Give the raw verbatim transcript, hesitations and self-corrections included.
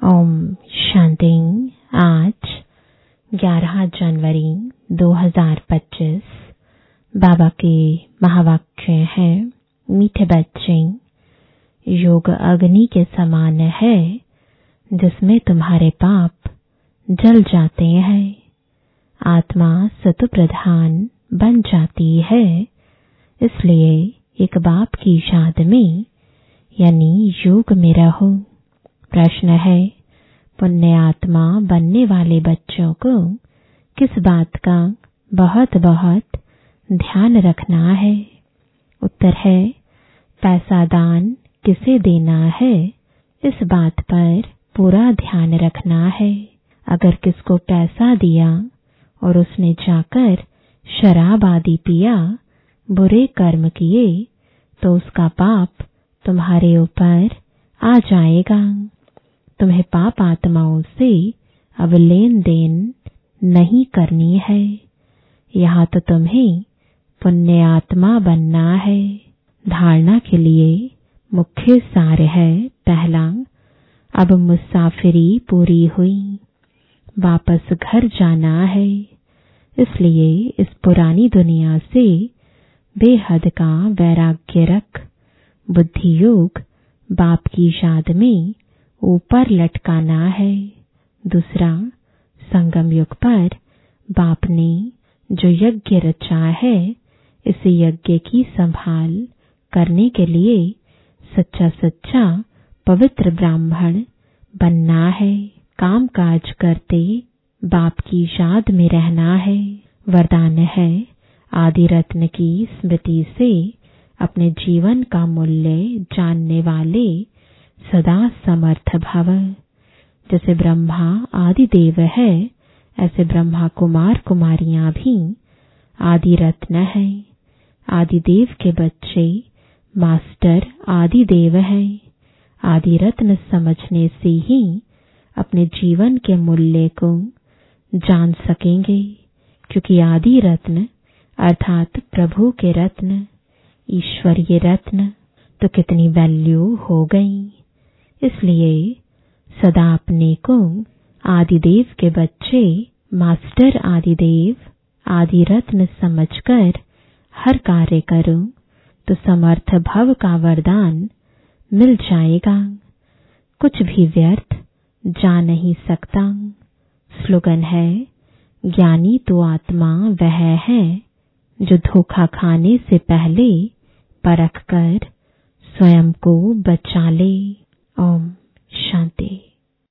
ओम शांति। आज ग्यारह जनवरी दो हज़ार पच्चीस। बाबा के महावाक्य हैं, मीठे बच्चे, योग अग्नि के समान है जिसमें तुम्हारे पाप जल जाते हैं। आत्मा सत्व प्रधान बन जाती है, इसलिए एक बाप की याद में यानी योग में रहो। प्रश्न है, पुण्य आत्मा बनने वाले बच्चों को किस बात का बहुत बहुत ध्यान रखना है? उत्तर है, पैसा दान किसे देना है इस बात पर पूरा ध्यान रखना है। अगर किसको पैसा दिया और उसने जाकर शराब आदि पिया, बुरे कर्म किए, तो उसका पाप तुम्हारे ऊपर आ जाएगा। तुम्हें पाप आत्माओं से अब लेन देन नहीं करनी है। यहाँ तो तुम्हें पुण्य आत्मा बनना है। धारणा के लिए मुख्य सार है, पहला, अब मुसाफिरी पूरी हुई, वापस घर जाना है। इसलिए इस पुरानी दुनिया से बेहद का वैराग्य रख बुद्धि योग बाप की याद में ऊपर लटकाना है। दूसरा, संगम युग पर बाप ने जो यज्ञ रचा है, इस यज्ञ की संभाल करने के लिए सच्चा सच्चा पवित्र ब्राह्मण बनना है। काम काज करते बाप की याद में रहना है। वरदान है, आदि रत्न की स्मृति से अपने जीवन का मूल्य जानने वाले सदा समर्थ भव। जैसे ब्रह्मा आदि देव है, ऐसे ब्रह्मा कुमार कुमारियां भी आदि रत्न है। आदि देव के बच्चे मास्टर आदि देव है। आदि रत्न समझने से ही अपने जीवन के मूल्य को जान सकेंगे, क्योंकि आदि रत्न अर्थात प्रभु के रत्न, ईश्वरीय रत्न तो कितनी वैल्यू हो गई। इसलिए सदा अपने को आदिदेव के बच्चे मास्टर आदिदेव आदि रत्न समझकर हर कार्य करो तो समर्थ भव का वरदान मिल जाएगा। कुछ भी व्यर्थ जा नहीं सकता। स्लोगन है, ज्ञानी तो आत्मा वह है जो धोखा खाने से पहले परख कर स्वयं को बचा ले। ओम शांति।